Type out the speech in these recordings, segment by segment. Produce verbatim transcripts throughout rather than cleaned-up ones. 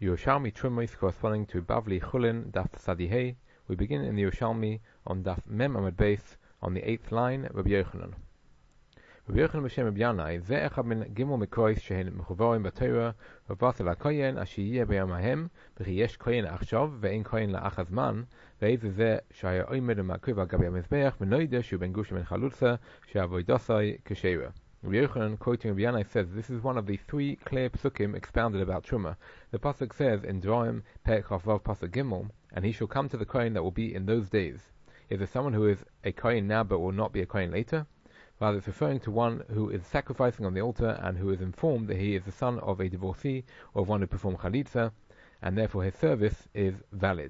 Yerushalmi Trumos corresponding to Bavli Chulin Daf Sadihei. We begin in the Yerushalmi on Daf Mem Amud Beis on the eighth line. Rabbi Yochanan. Rabbi Yochanan b'Shem Rabbi Yanai ze echad min gimel mikrois shehen mechuvorim b'Torah v'vatel hakoyen asher yeh b'yamahem v'chi yesh koyen achshav ve'en koyen la'achaz man ve'eze ze shaya oimed u'makriv al gabi hamizbeach v'noide shu ben gushim en chalutza she'avoidosai k'sheira. Rabbi Yochanan, quoting Rabbi Yanai, says this is one of the three clear psukim expounded about Truma. The pasuk says in Dvarim Perek Chavav pasuk Gimel, and he shall come to the kohen that will be in those days. Is there someone who is a kohen now but will not be a kohen later? Rather, it's referring to one who is sacrificing on the altar and who is informed that he is the son of a divorcee or of one who performed chalitza, and therefore his service is valid.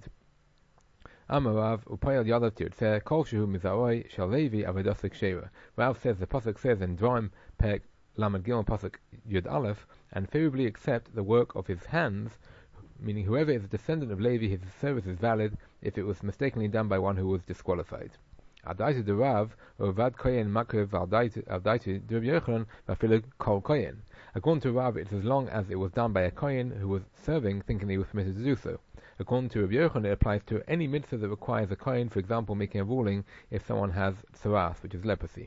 Amarav upayal yadav tirtzeh kol shehu mizaoi shal levi avodas kshera. Rav says the pasuk says in Dvarim Perek Lamed Gimel pasuk Yud Aleph, and favorably accept the work of his hands, meaning whoever is a descendant of Levi, his service is valid if it was mistakenly done by one who was disqualified. Adaitu de Rav ovad koyen makriv adaitu de Rabbi Yochanan vafilu kol koyen. According to Rav, it's as long as it was done by a kohen who was serving, thinking he was permitted to do so. According to Rabbi Yochanan, it applies to any mitzvah that requires a kohen, for example, making a ruling if someone has tsaras, which is leprosy.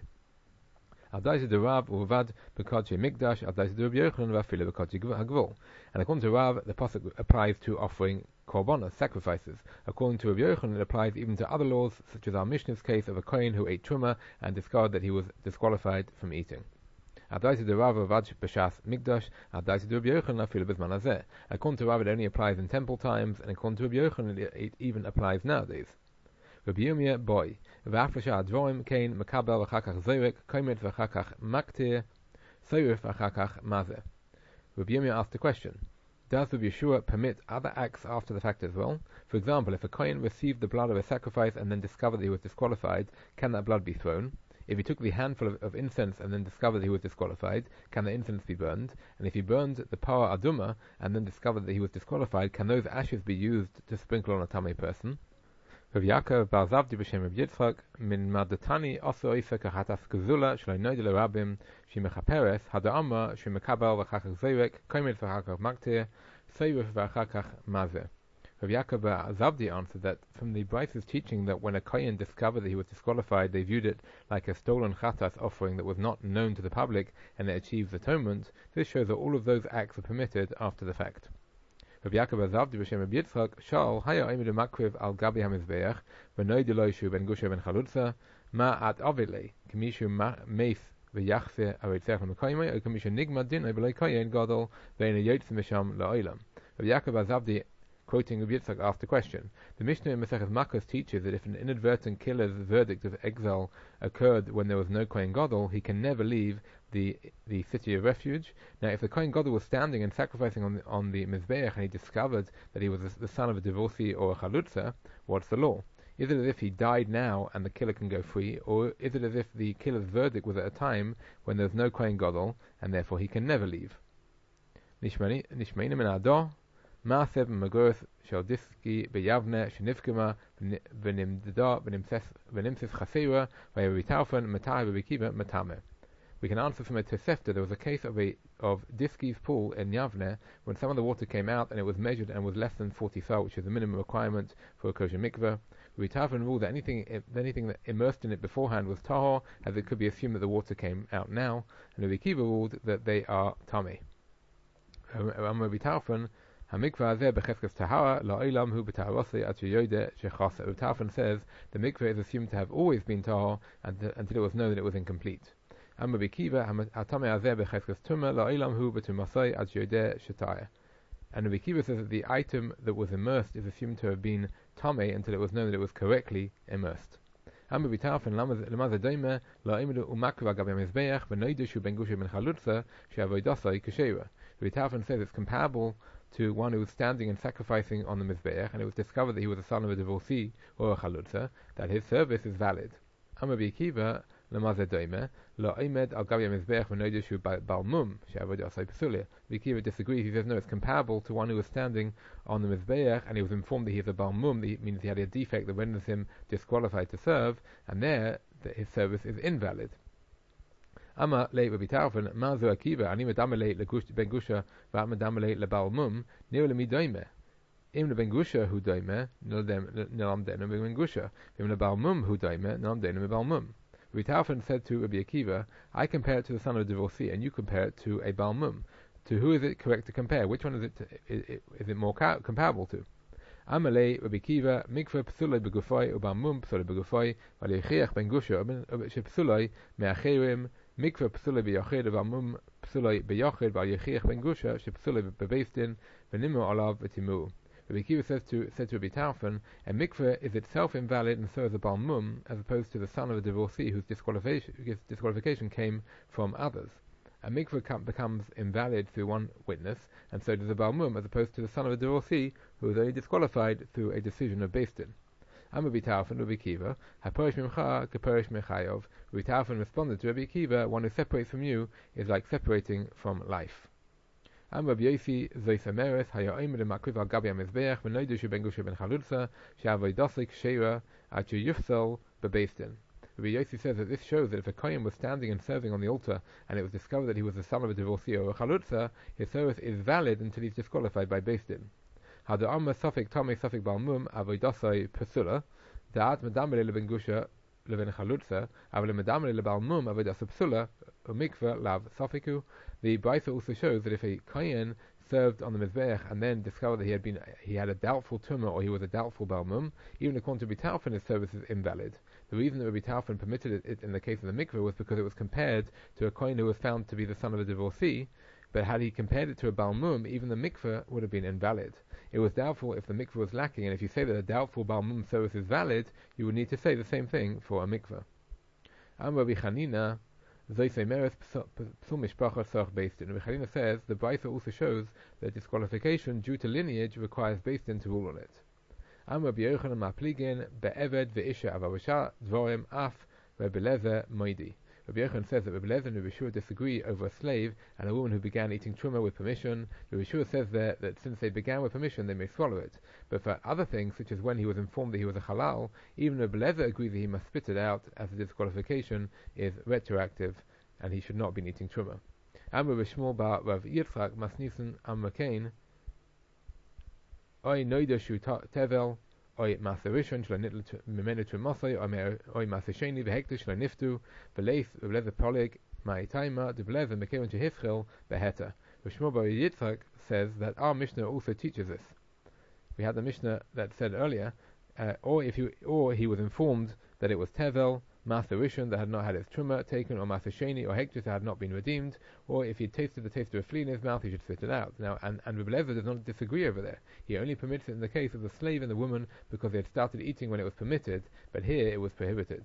Adaitu de Rav uvad b'kodshei mikdash adaitu de Rabbi Yochanan vafilu b'kodshei hagvul. And according to Rav, the pasuk applies to offering korbanos, sacrifices. According to Rabbi Yochanan, it applies even to other laws, such as our Mishnah's case of a kohen who ate truma and discovered that he was disqualified from eating. Adaitu de Rav uvad b'shas mikdash adaitu de Rabbi Yochanan afilu b'zman hazeh. According to Rav, it only applies in temple times, and according to Rabbi Yochanan, it, it even applies nowadays. Rabbi Yirmiyah boy v'aflasha advorim kain makabel v'chakach zoyrek komet v'chakach maktir soyrif v'chakach mazeh. Rabbi Yirmiyah asked a question: does Rabbi Yeshua permit other acts after the fact as well? For example, if a kohen received the blood of a sacrifice and then discovered that he was disqualified, can that blood be thrown? If he took the handful of, of incense and then discovered that he was disqualified, can the incense be burned? And if he burned the para aduma and then discovered that he was disqualified, can those ashes be used to sprinkle on a tamei person? Rav Yaakov bar Zavdi b'Shem Rav Yitzchak min Mardatani also oisek achatas gezula shloi noide l'rabim shemechaperes hada'amra shemekabel v'chakach zeyrek komet v'chakach maktir seyruf v'chakach mazeh. Rav Yaakov bar Zavdi answered that from the Braisa's teaching that when a kohen discovered that he was disqualified, they viewed it like a stolen chatas offering that was not known to the public and it achieves atonement. This shows that all of those acts are permitted after the fact. Rabbi Yaakov Azavdi b'Shem Rabbi Yitzchak Shal Haya Oimed Makriv Al Gabi HaMizbeach V'Noid Eloishu Ben Gusha Ben Chalutza Ma At Avile K'Mishu Meis V'Yachse Avitzech L'Mekoyimei O K'Mishu Nigma Din Oibelei Koyen Gadol Ve'En Yotze Misham La'olam. Rabbi Yaakov Azavdi, quoting Rabbi Yitzchak, asked the question: the Mishnah in Masechet Makos teaches that if an inadvertent killer's verdict of exile occurred when there was no Kohen Gadol, he can never leave the the city of refuge. Now, if the Kohen Gadol was standing and sacrificing on the, on the Mizbeach and he discovered that he was the son of a divorcee or a chalutza, what's the law? Is it as if he died now and the killer can go free, or is it as if the killer's verdict was at a time when there's no Kohen Gadol and therefore he can never leave? Nishmeina min ado Maasev Magurth shall diski beyavne shenifkema v'nimdada v'nimsis chasera v'yavitaufen matah v'bikiva matame. We can answer from a Tosefta. There was a case of a of Diski's pool in Yavne when some of the water came out and it was measured and was less than forty sal, which is the minimum requirement for a kosher mikveh. Vitavin ruled that anything anything that immersed in it beforehand was tahor, as it could be assumed that the water came out now, and the Bikiva ruled that they are tamei. Vitavin Hamikvah azeh becheskes tahara la'olam hu b'taharosei at sheyoyde shechasa. Utafan says the mikveh is assumed to have always been tahor until it was known that it was incomplete. Amma b'kiva hatamei azeh becheskes tumah la'olam hu b'tumasei at sheyoyde shetaya. And the Bikiva says that the item that was immersed is assumed to have been tamei until it was known that it was correctly immersed. Amma b'tafan lamazeh doime la'imidu umakva gabi hamizbeach v'noidushu ben gusha ben chalutza she'avoidasai k'sheira. The Bitafan says it's comparable to one who was standing and sacrificing on the Mizbeach, and it was discovered that he was the son of a divorcee or a chalutza, that his service is valid. Amma b'kiva lemazeh doime la'omed al gabi hamizbeach v'noidushu balmum she'avoidasai p'sulia. B'kiva disagrees. He says no, it's comparable to one who was standing on the Mizbeach and he was informed that he is a balmum. That means he had a defect that renders him disqualified to serve, and there that his service is invalid. Ama le Rabbi Tarfon, Mazu Akiva, Ani Medamele Ben Gusha, Va Medamele Le Baal Mum, Neo Le Midoime. Im Le Ben Gusha Hu Doime, Nilam Denu Ben Gusha, Im Le Baal Mum Hu Doime, Nilam Denu Ben Baal Mum. Rabbi Tarfon said to Rabbi Akiva, I compare it to the son of a divorcee, and you compare it to a Baal Mum. To who is it correct to compare? Which one is it, to, is, is it more ca- comparable to? Amalei Rabbi Akiva mikveh psulei begufay u'Baal Mum psulei begufay v'lechiach ben gusha shepsulei me'acherim mikveh psulei b'yachid u'Baal Mum psulei b'yachid v'lechiach ben gusha shepsulei bebeisdin v'nimu alav v'timu. Rabbi Akiva says to said to Rabbi Tarfon, a mikveh is itself invalid, and so is a Baal Mum, as opposed to the son of a divorcee whose disqualification, whose disqualification came from others. A mikveh becomes invalid through one witness, and so does a Baal Mum, as opposed to the son of a divorcee who was only disqualified through a decision of Beis Din. Am Rabbi Tarfon, Rabbi Akiva, haperish mimcha keperish mechayov. Rabbi Tarfon responded to Rabbi Akiva, one who separates from you is like separating from life. Am Rabbi Yossi zois ameres haya oimed makriv al gabi hamizbeach v'noidu ben gusha ben chalutza she'avoidosik sheira at yufsel bebeis din. Rabbi Yossi says that this shows that if a kohen was standing and serving on the altar, and it was discovered that he was the son of a divorcee or a chalutza, his service is valid until he's disqualified by Beis Din. Hada amma safik tamei safik Baal Mum avoidasai pesula, da'at medamele leben gusha leben chalutza, avle medamele leBaal Mum avoidasai pesula, umikva lav safiku. The Brisa also shows that if a kohen served on the Mizbeach and then discovered that he had been he had a doubtful tumah or he was a doubtful Baal Mum, even according to Rabbi Tarfon, his service is invalid. The reason that Rabbi Tarfon permitted it, it in the case of the mikveh was because it was compared to a kohen who was found to be the son of a divorcee, but had he compared it to a Baal Mum, even the mikveh would have been invalid. It was doubtful if the mikveh was lacking, and if you say that a doubtful Baal Mum service is valid, you would need to say the same thing for a mikveh. Am Rabbi Chanina, Rabbi Chanina says the Brisa also shows that disqualification due to lineage requires Beis Din to rule on it. Am Rabbi Yochanan ma'pligin be'eved ve'isha avavasha dvorim af Rabbi Lezer moidi. Rabbi Yochanan says that Rabbi Lezer and Rabbi Shua disagree over a slave and a woman who began eating truma with permission. Rabbi Shua says there that since they began with permission, they may swallow it. But for other things, such as when he was informed that he was a halal, even Rabbi Lezer agrees that he must spit it out, as the disqualification is retroactive and he should not be eating truma. Am Rabbi Shmuel bar Rav Yitzchak masnisen am makain Oy noida shu tevel, oy maser rishon shlo nitl mimenu tremosay, oy maser sheni vehektish shlo niftu, veleith velezer polig ma'itaima deblezer mekeven shehifchel beheta. Shmuel bar Yitzchak says that our Mishnah also teaches this. We had the Mishnah that said earlier, uh, or if he or he was informed that it was tevel, Master Rishon that had not had his truma taken, or Master Sheni or Hektish that had not been redeemed, or if he tasted the taste of a flea in his mouth, he should spit it out. Now, and, and Rabbi Lezer does not disagree over there. He only permits it in the case of the slave and the woman because they had started eating when it was permitted, but here it was prohibited.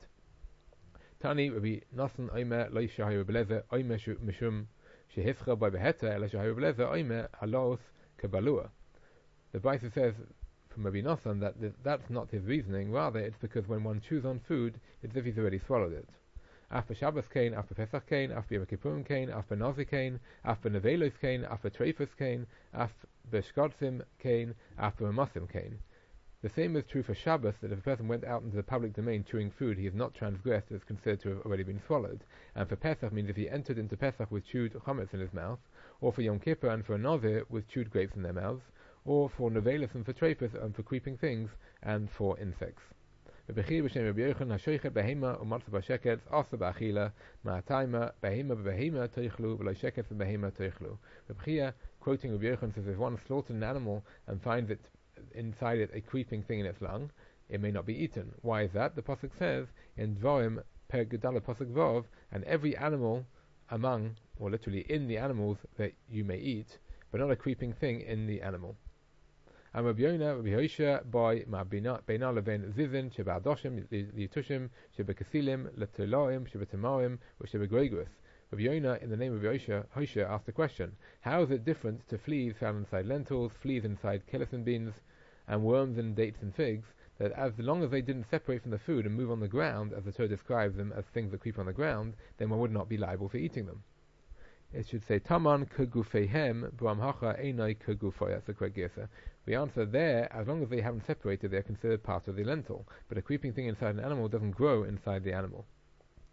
Tani Rabbi Nasan Omer Lo Shahay Rabbi Lezer Omer Mishum Shehifcha by Beheta Ela Shahay Rabbi Lezer Omer Halos Kebalua. The Brisa says from Rabbi Nosson that th- that's not his reasoning, rather it's because when one chews on food, it's as if he's already swallowed it. After Shabbos kain, after Pesach kain, after Yom Kippurim kain, after Nazi kain, after Nevelos kain, after Treifus kain, after Beshkotzim kain, after Mamosim kain. The same is true for Shabbos, that if a person went out into the public domain chewing food, he is not transgressed, as considered to have already been swallowed. And for Pesach means if he entered into Pesach with chewed chametz in his mouth, or for Yom Kippur and for a Nazir with chewed grapes in their mouths, or for Nevelos and for Treifus and for creeping things and for insects. Rabbi Chia b'shem Rabbi Yochanan hashochet behema u'matzah b'sheket asa b'achila ma'atayma behema b'behema teichlu v'lo sheket b'behema teichlu. Rabbi Chia, quoting Rabbi Yochanan, says if one slaughtered an animal and finds it inside it a creeping thing in its lung, it may not be eaten. Why is that? The pasuk says in Dvarim per Gedala pasuk Vav, and every animal among, or literally in the animals that you may eat, but not a creeping thing in the animal. And Rabbi Yonah, Rabbi Hoshea, by Ma Beina Levin Zizin, Sheba Adoshim, Litushim, Sheba Kasilim, Letolaim, Sheba Tamarim, or Sheba Gregus. Rabbi Yonah, in the name of Hoshea, Hoshea asked the question: how is it different to fleas found inside lentils, fleas inside kelison beans, and worms in dates and figs, that as long as they didn't separate from the food and move on the ground, as the Torah describes them as things that creep on the ground, then one would not be liable for eating them? It should say Taman kegufeihem b'amhacha einai kegufay. That's the correct gesa. The answer there, as long as they haven't separated, they are considered part of the lentil. But a creeping thing inside an animal doesn't grow inside the animal.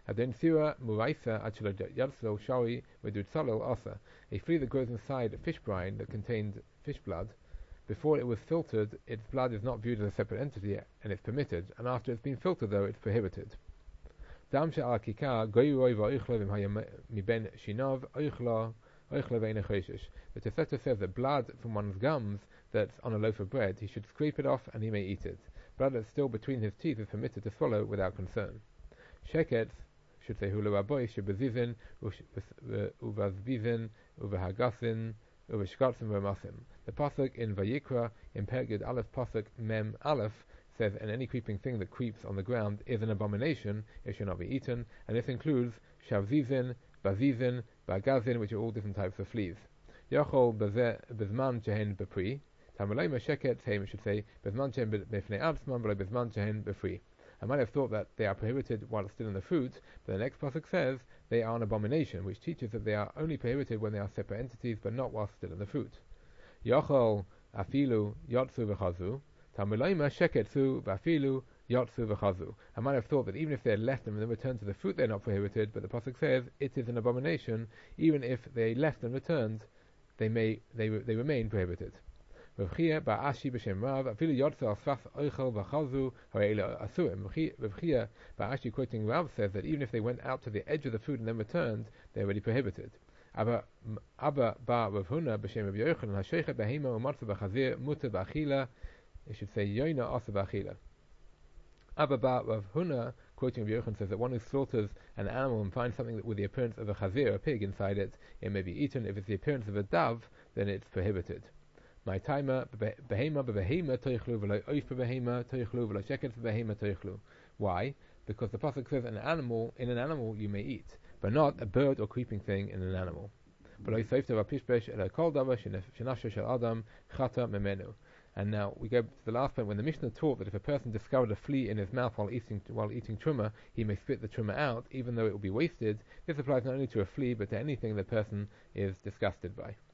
Adon Sira Muraisa Achelo Yadslo Shawi Medutsalo Asa, a flea that grows inside a fish brine that contained fish blood. Before it was filtered, its blood is not viewed as a separate entity, and it's permitted, and after it's been filtered, though, it's prohibited. The Tosefta says that blood from one's gums that's on a loaf of bread, he should scrape it off and he may eat it. Blood that's still between his teeth is permitted to swallow without concern. Sheket should say hulu aboy shebezizin uvazbizin uvahagasin uvashkatzim v'masim. The pasuk in Vayikra in Pergud Aleph pasuk Mem Aleph says, and any creeping thing that creeps on the ground is an abomination, it should not be eaten, and this includes shavzizin, bazizin, bagazin, which are all different types of fleas. Yachol bezman jehen bepri. Tamalay masheket same should say bezman jehen befnei atzman, but bezman jehen befri. I might have thought that they are prohibited while still in the fruit, but the next pasuk says they are an abomination, which teaches that they are only prohibited when they are separate entities, but not while still in the fruit. Yachol afilu yotzu v'chazu. Tamulayma sheketzu v'afilu yotzu v'chazu. I might have thought that even if they had left them and then returned to the fruit, they're not prohibited, but the pasuk says it is an abomination. Even if they left and returned, they may they they remain prohibited. Rav Chia ba'ashi b'shem Rav afilu yotzu asfas oichel v'chazu ha'eila asurim. Rav Chia ba'ashi quoting Rav says that even if they went out to the edge of the food and then returned, they're already prohibited. Abba Abba ba Rav Huna b'shem Rav Yochanan ha'sheicha behema u'matzu b'chazir muter b'achila. It should say Yoina Asa b'achila. Abba ba Rav Huna quoting Rav Yochanan says that one who slaughters an animal and finds something that with the appearance of a chazir, a pig, inside it, it may be eaten. If it's the appearance of a dove, then it's prohibited. My timer behema behema toichlu v'lo oif behema toichlu v'lo sheket behema toichlu. Why? Because the pasuk says an animal in an animal you may eat, but not a bird or creeping thing in an animal. And now we go to the last point when the Mishnah taught that if a person discovered a flea in his mouth while eating while eating truma, he may spit the truma out, even though it will be wasted. This applies not only to a flea but to anything the person is disgusted by.